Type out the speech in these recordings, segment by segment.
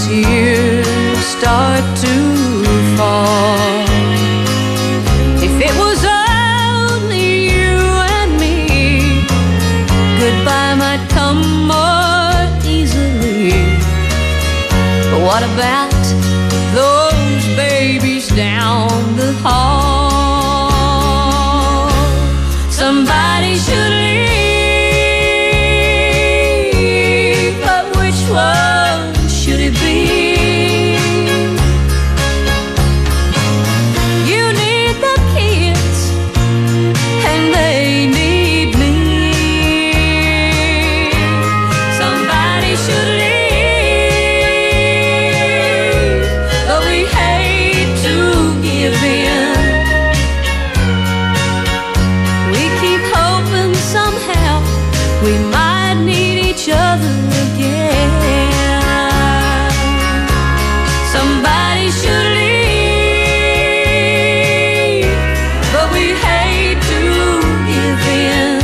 tears start to fall. If it was only you and me, goodbye might come more easily. But what about those babies down the hall? Somebody should leave, but which one should it be? You need the kids, and they need me. Somebody should leave, but we hate to give in. We keep hoping somehow we might need each other again. Somebody should leave, but we hate to give in.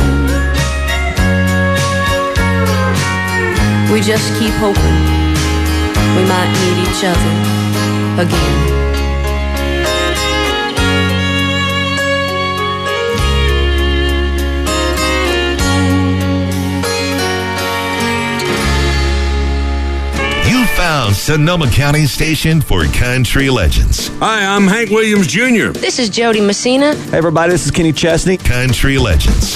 We just keep hoping we might need each other again. You found Sonoma County station for country legends. Hi, I'm Hank Williams Jr. This is Jody Messina. Hey everybody, this is Kenny Chesney. Country legends.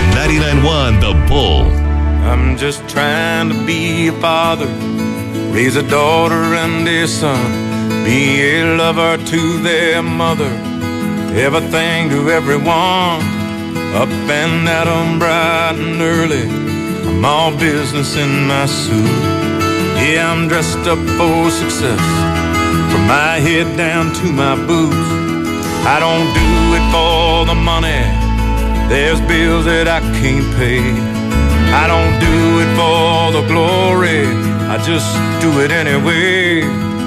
99.1 The Bull. I'm just trying to be a father, raise a daughter and a son, be a lover to their mother, everything to everyone, up and at 'em bright and early. I'm all business in my suit. Yeah, I'm dressed up for success, from my head down to my boots. I don't do it for the money, there's bills that I can't pay. I don't do it for the glory, I just do it anyway.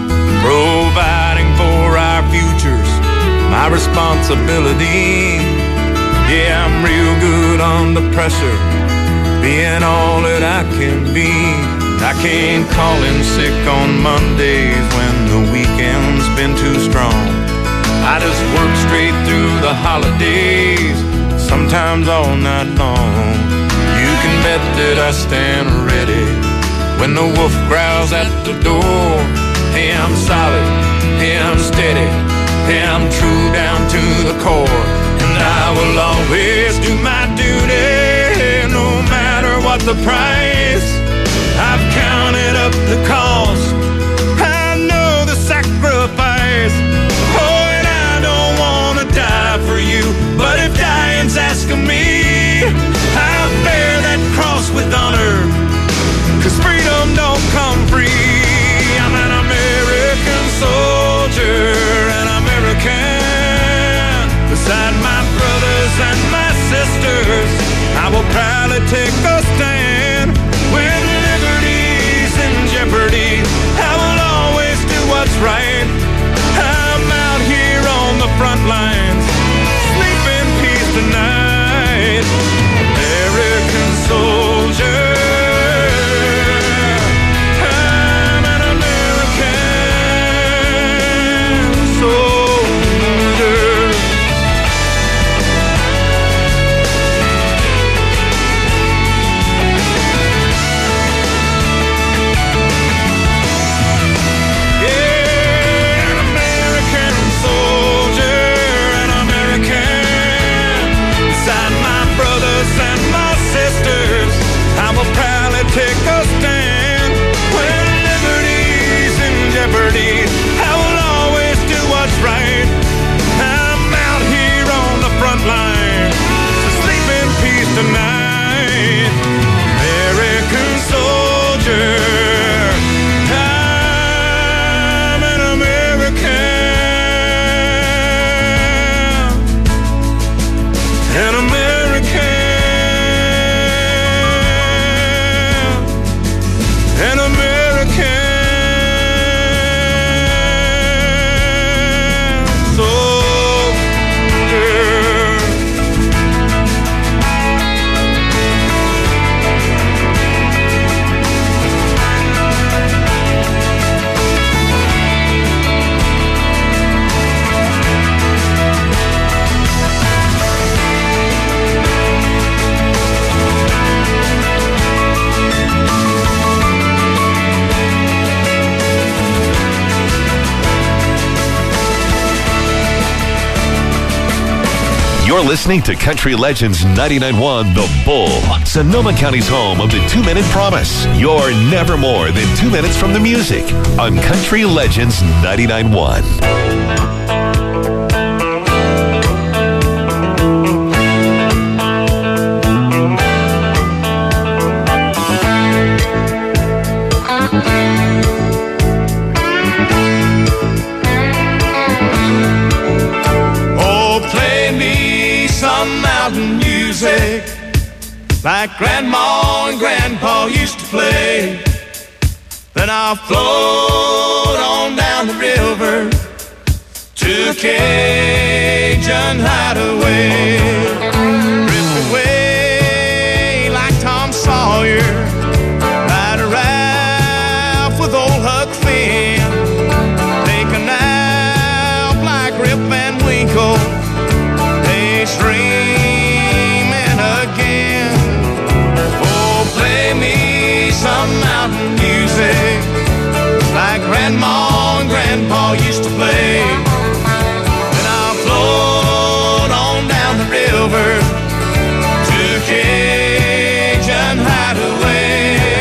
Providing for our futures, my responsibility. Yeah, I'm real good under pressure, being all that I can be. I can't call in sick on Mondays when the weekend's been too strong. I just work straight through the holidays, sometimes all night long. You can bet that I stand ready when the wolf growls at the door. Hey, I'm solid, hey, I'm steady, hey, I'm true down to the core. And I will always do my duty, no matter what the price. I've counted up the cost, I know the sacrifice. Oh, and I don't want to die for you, but if dying's asking me, I'll bear that cross with honor, 'cause freedom don't come free. I'm an American soldier, an American. Beside my brothers and my sisters, I will proudly take a stand. When liberty's in jeopardy, I will always do what's right. I'm out here on the front lines, sleep in peace tonight. American soldier, I'm an American soldier. Yeah, an American soldier, an American. listening to Country Legends 99.1 The Bull, Sonoma County's home of the 2-Minute Promise. You're never more than 2 minutes from the music on Country Legends 99.1. Like Grandma and Grandpa used to play. Then I'll float on down the river to a Cajun hideaway. Drift away like Tom Sawyer, ride a Ralph with old Huck Finn, take a nap like Rip Van Winkle, daydreaming again. Play me some mountain music like Grandma and Grandpa used to play. Then I'll float on down the river to Cajun hideaway.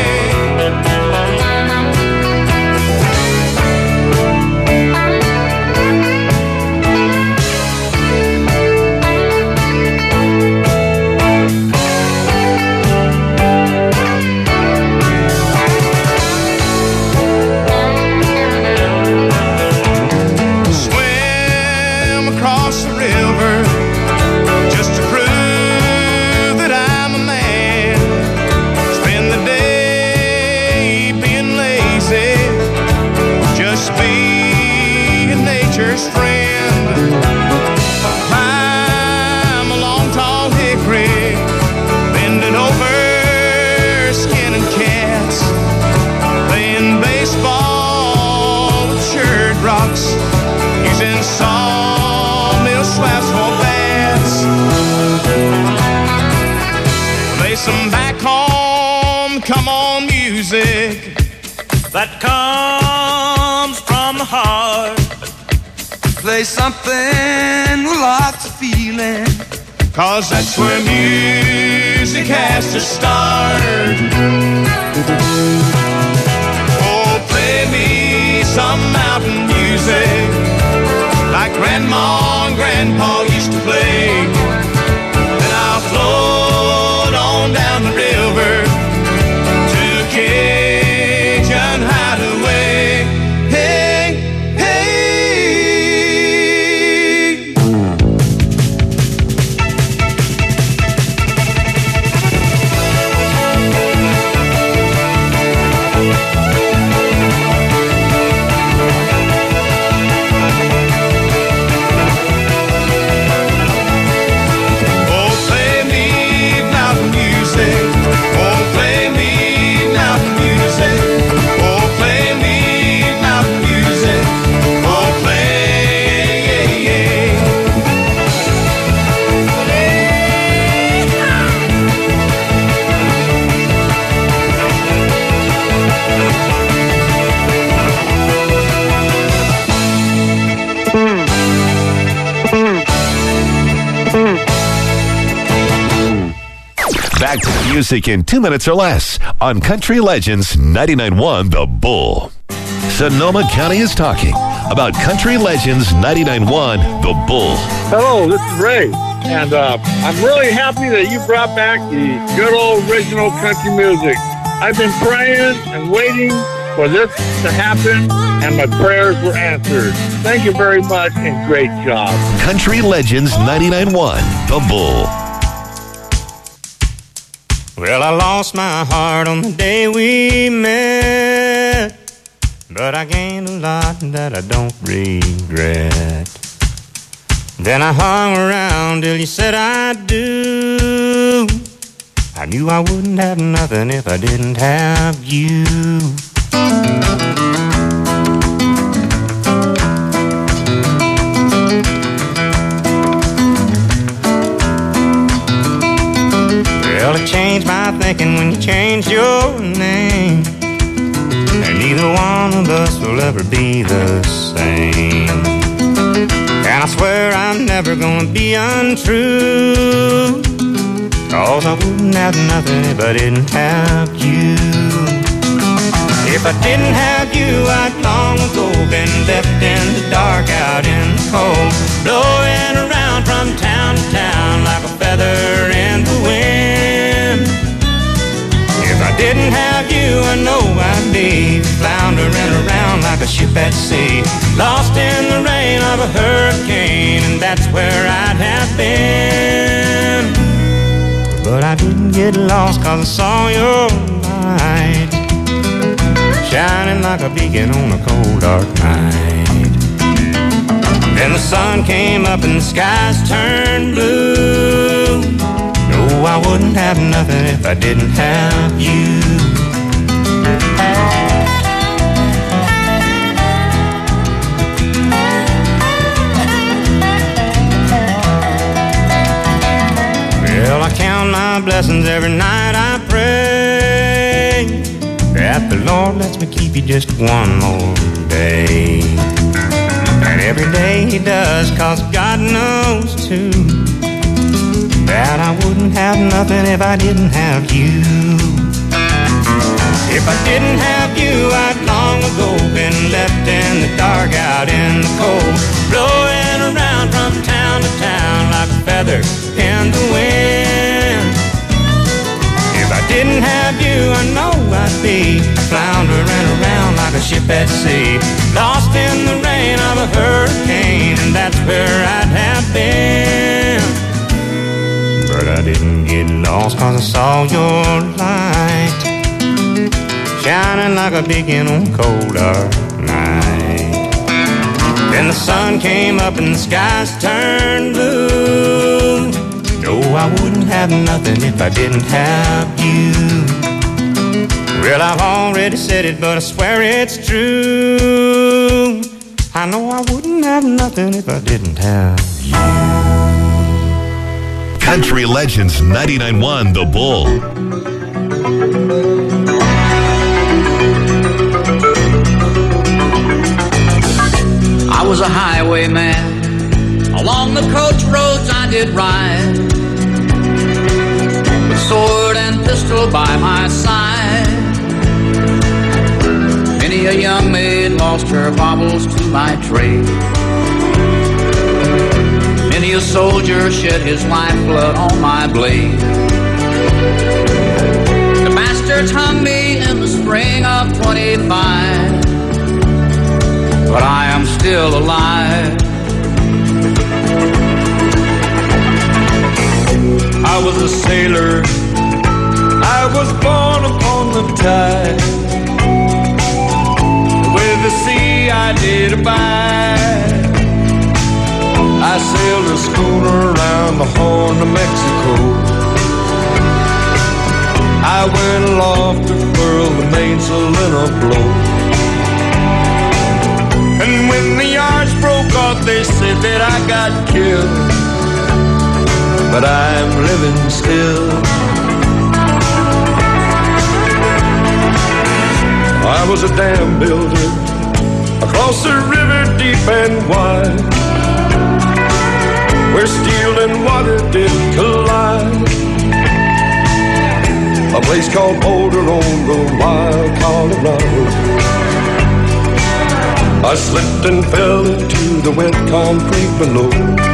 Some back home, come on music that comes from the heart. Play something with lots of feeling, 'cause that's where music has to start. Oh, play me some mountain music like Grandma and Grandpa used to play. Then I'll float on down the river to Cajun hideaway. Hey, hey. Back to the music in 2 minutes or less on Country Legends 99.1 The Bull. Sonoma County is talking about Country Legends 99.1 The Bull. Hello, this is Ray, and I'm really happy that you brought back the good old original country music. I've been praying and waiting for this to happen, and my prayers were answered. Thank you very much, and great job. Country Legends 99.1 The Bull. Well, I lost my heart on the day we met, but I gained a lot that I don't regret. Then I hung around till you said I do. I knew I wouldn't have nothing if I didn't have you. Well, it changed my thinking when you changed your name, and neither one of us will ever be the same. And And I swear I'm never gonna be untrue, 'cause I wouldn't have nothing if I didn't have you. If I didn't have you, I'd long ago been left in the dark, out in the cold, blowing around from town to town like a feather in the wind. If I didn't have you, I know I'd be floundering around like a ship at sea, lost in the rain of a hurricane, and that's where I'd have been. But I didn't get lost 'cause I saw your light shining like a beacon on a cold dark night. Then the sun came up and the skies turned blue. No, I wouldn't have nothing if I didn't have you. Well, I count my blessings every night I pray that the Lord lets me keep you just one more day. And every day He does, 'cause God knows too that I wouldn't have nothing if I didn't have you. If I didn't have you, I'd long ago been left in the dark, out in the cold, blowing around from town to town like a feather in the wind. If I didn't have you, I know I'd be floundering around like a ship at sea, lost in the rain of a hurricane, and that's where I'd have been. But I didn't get lost 'cause I saw your light shining like a beacon on a cold dark night. Then the sun came up and the skies turned blue. No, I wouldn't have nothing if I didn't have you. Well, I've already said it, but I swear it's true. I know I wouldn't have nothing if I didn't have you. Country Legends 99.1 The Bull. I was a highwayman. Along the coach roads I did ride, with sword and pistol by my side. Many a young maid lost her baubles to my trade. Many a soldier shed his lifeblood on my blade. The bastards hung me in the spring of 25, but I am still alive. I was a sailor, I was born upon the tide. With the sea I did abide. I sailed a schooner around the Horn of Mexico. I went aloft to furl the mainsail in a blow. And when the yards broke off, they said that I got killed. But I'm living still. I was a dam builder across the river deep and wide, where steel and water did collide. A place called Boulder on the wild Colorado. I slipped and fell into the wet concrete below.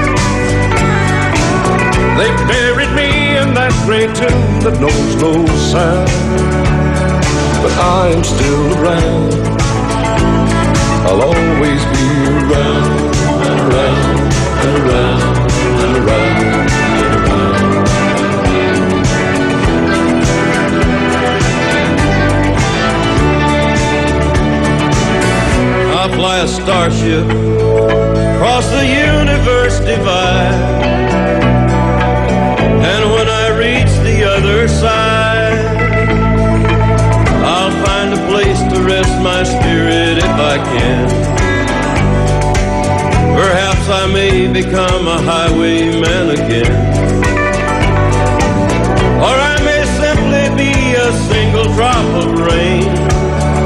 They buried me in that great tomb that knows no sound. But I am still around. I'll always be around and around and around and around and around. I'll fly a starship across the universe divide. And when I reach the other side, I'll find a place to rest my spirit if I can. Perhaps I may become a highwayman again. Or I may simply be a single drop of rain.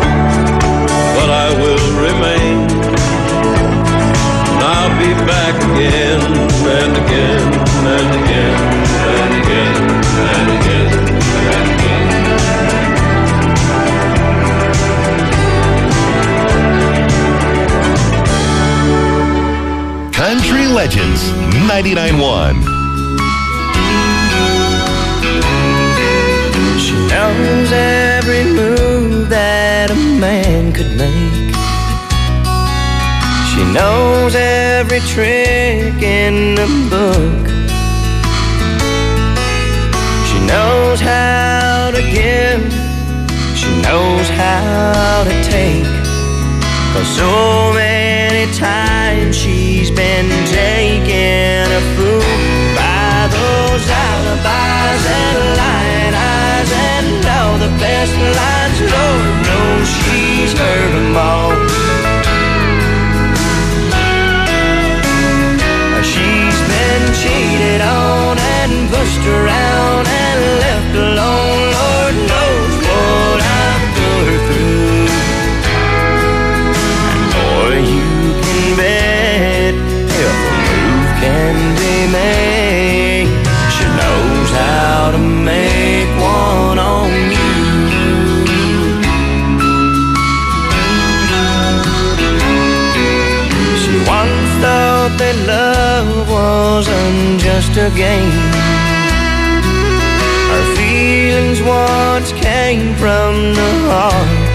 But I will remain. And I'll be back again 99.1. She knows every move that a man could make. She knows every trick in the book. She knows how to give. She knows how to take. 'Cause so many times she's been taken a fool by those alibis and lying eyes and all the best lines. Lord knows she's heard them all. She's been cheated on and pushed around and left alone. Lord knows what I've put her through. And boy, you can bet if a move can be made, she knows how to make one on you. She once thought that love wasn't just a game. Her feelings once came from the heart.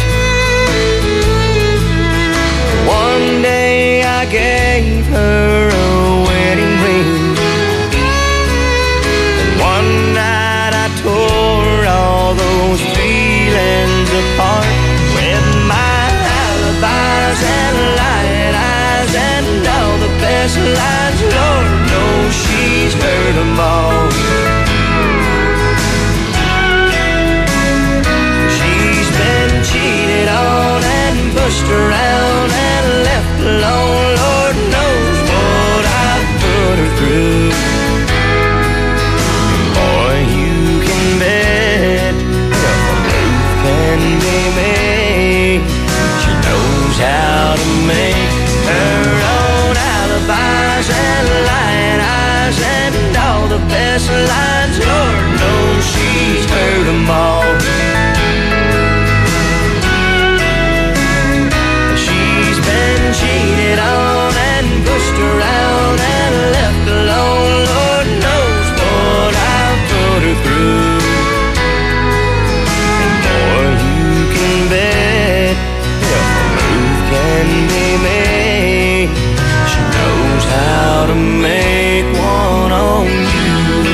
One day I gave her a wedding ring, and one night I tore all those feelings apart with my alibis and lying eyes and all the best lines. Lord knows she's heard them all. She's been cheated on and pushed around and left alone. Lord knows what I've put her through. And boy, you can bet if a move can be made, she knows how to make her own alibis and lying eyes and all the best lines. Lord knows she's heard them all. She's been cheated on and pushed around and left alone. Lord knows what I've put her through. And boy, you can bet if a move can be made, she knows how to make one on you.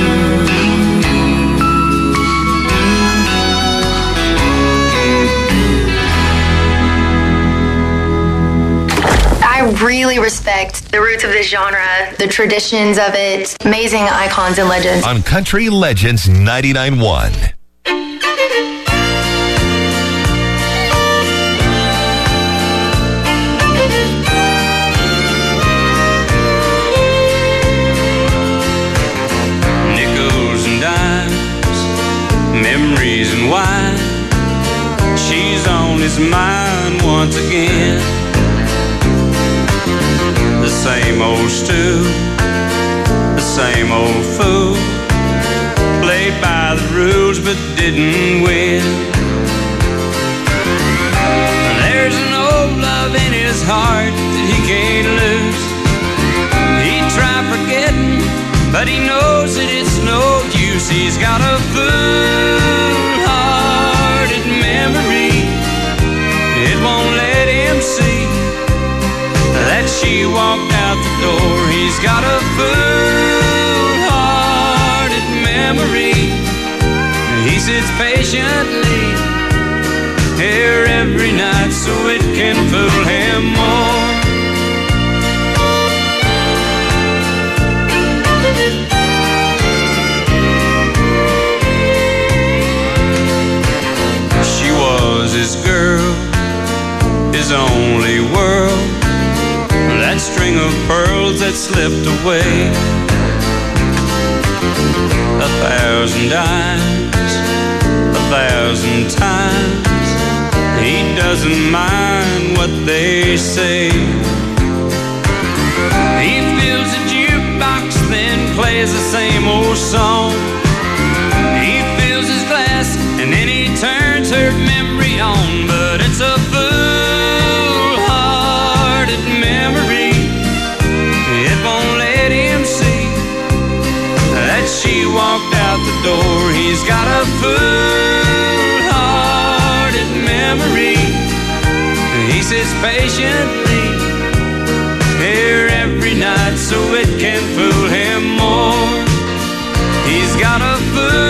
I really respect the roots of this genre, the traditions of it, amazing icons and legends. On Country Legends 99.1. Nickels and dimes, memories and wine. She's on his mind once again. The same old stew, the same old fool. Played by the rules but didn't win. There's an old love in his heart that he can't lose. He'd try forgetting, but he knows that it's no use. He's got a fool-hearted memory. It won't let him see that she walked out the door. He's got a fool-hearted memory. He sits patiently here every night so it can fool him more. She was his girl, his only world. That string of pearls that slipped away. 1,000 dimes, 1,000 times. He doesn't mind what they say. He fills a jukebox, then plays the same old song. He fills his glass and then he turns her memory on. But it's a fool-hearted memory. It won't let him see fool-hearted memory. He sits patiently here every night so it can fool him more. He's got a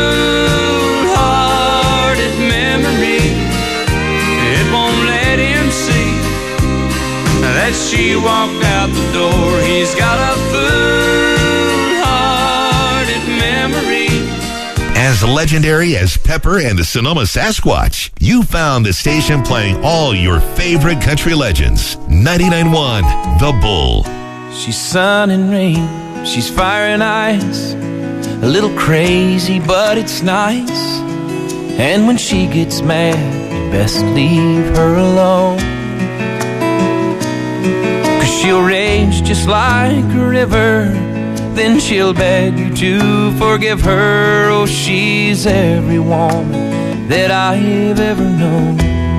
fool-hearted memory. It won't let him see that she walked out the door. He's got a fool-hearted memory. As legendary as Pepper and the Sonoma Sasquatch, you found the station playing all your favorite country legends. 99.1 The Bull. She's sun and rain, she's fire and ice. A little crazy, but it's nice. And when she gets mad, you best leave her alone. 'Cause she'll rage just like a river. Then she'll beg you to forgive her. Oh, she's every woman that I've ever known.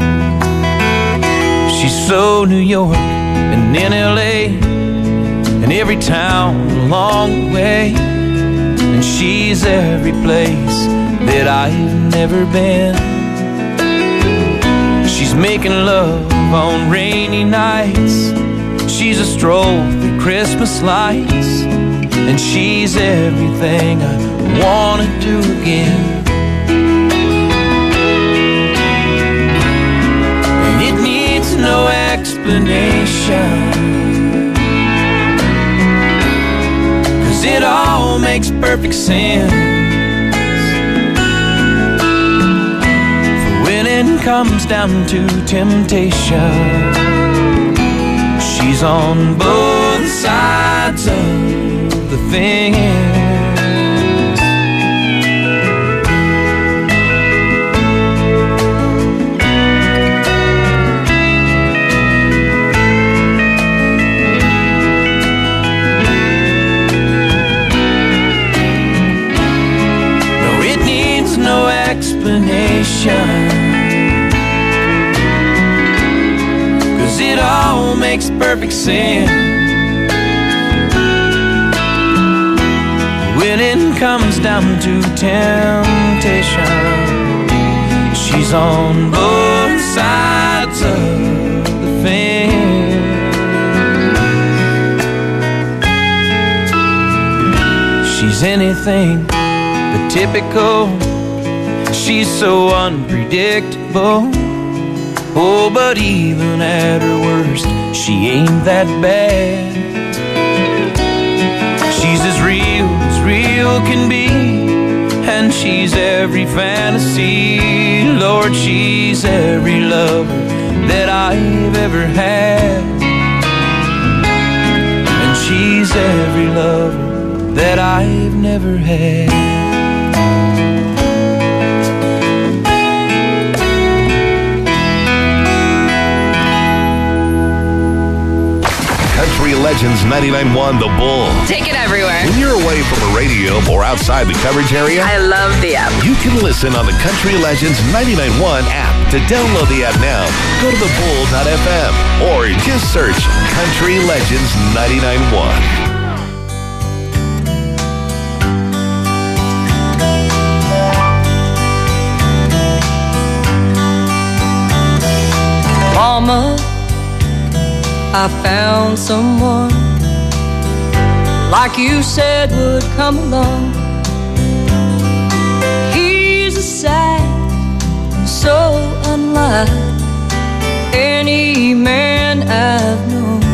She's so New York and in LA and every town along the way. And she's every place that I've never been. She's making love on rainy nights. She's a stroll through Christmas lights. And she's everything I wanna do again. And it needs no explanation, 'cause it all makes perfect sense. For when it comes down to temptation, she's on both sides of the thing is. No, it needs no explanation, 'cause it all makes perfect sense. When it comes down to temptation, she's on both sides of the fence. She's anything but typical. She's so unpredictable. Oh, but even at her worst, she ain't that bad. She's as real can be, and she's every fantasy. Lord, she's every lover that I've ever had. And she's every lover that I've never had. Country Legends 99.1 The Bull. Take it everywhere. When you're away from a radio or outside the coverage area, I love the app. you can listen on the Country Legends 99.1 app. To download the app now, go to thebull.fm or just search Country Legends 99.1. Mama, I found someone like you said would come along. He's a sight so unlike any man I've known.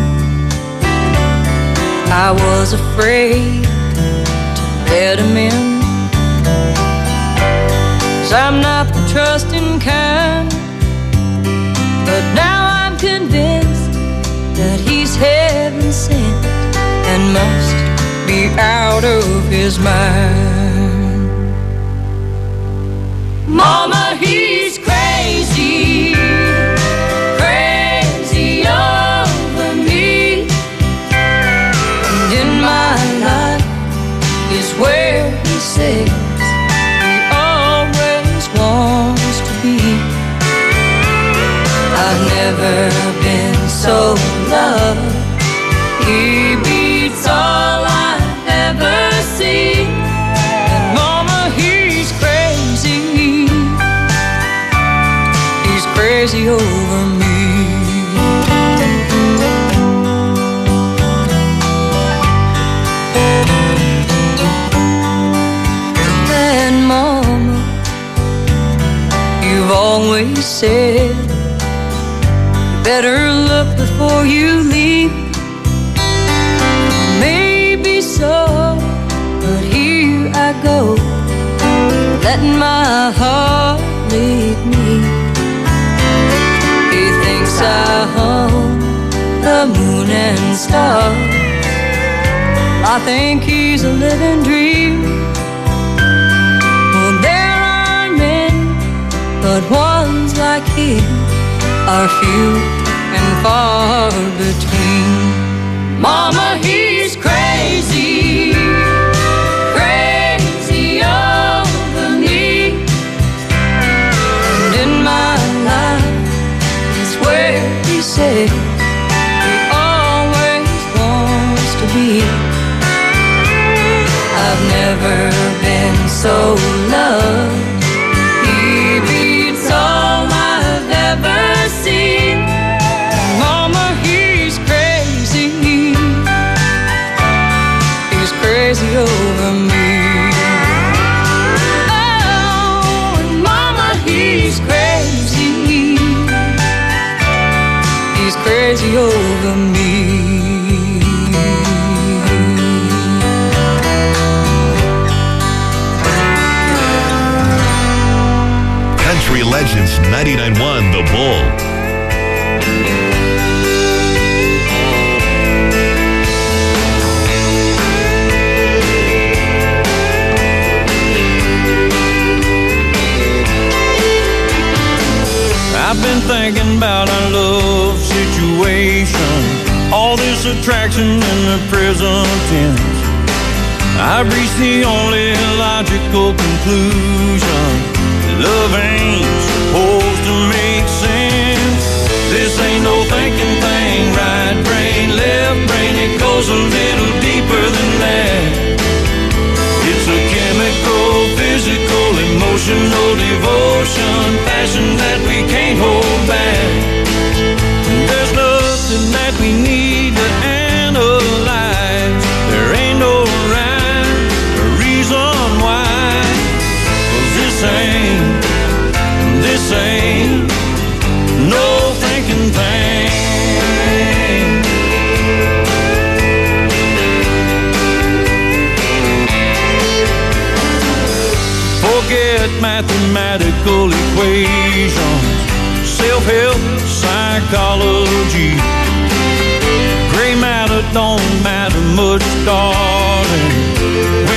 I was afraid to let him in, 'cause I'm not the trusting kind. But now I'm convinced that he's heaven sent and must be out of his mind. Mama, he's crazy, crazy over me. And in my life is where he says he always wants to be. I've never been so loved. He beats all I ever see. And Mama, he's crazy. crazy over me. And Mama, you've always said you better look before you leave. Maybe so, but here I go, letting my heart lead me. He thinks I own the moon and stars. I think he's a living dream. Well, there are many, but ones like him are few and far between. Mama, he's crazy, crazy over me. And in my life is where he said he always wants to be. I've never been so loved. He beats all I've ever seen. Mama, he's crazy. He's crazy over me. Oh, and Mama, he's crazy. He's crazy over me. Country Legends 99.1 The Bull. I've been thinking about our love situation, all this attraction in the present tense. I've reached the only logical conclusion: love ain't supposed to make sense. This ain't no thinking thing, right brain, left brain, it goes a little deeper than that. It's a chemical, physical, emotional devotion, passion that we can't hold back. There's nothing that we need to analyze. There ain't no rhyme or reason why. 'Cause this ain't no thinking thing. Forget mathematical equations, self-help, psychology. Gray matter don't matter much, darling,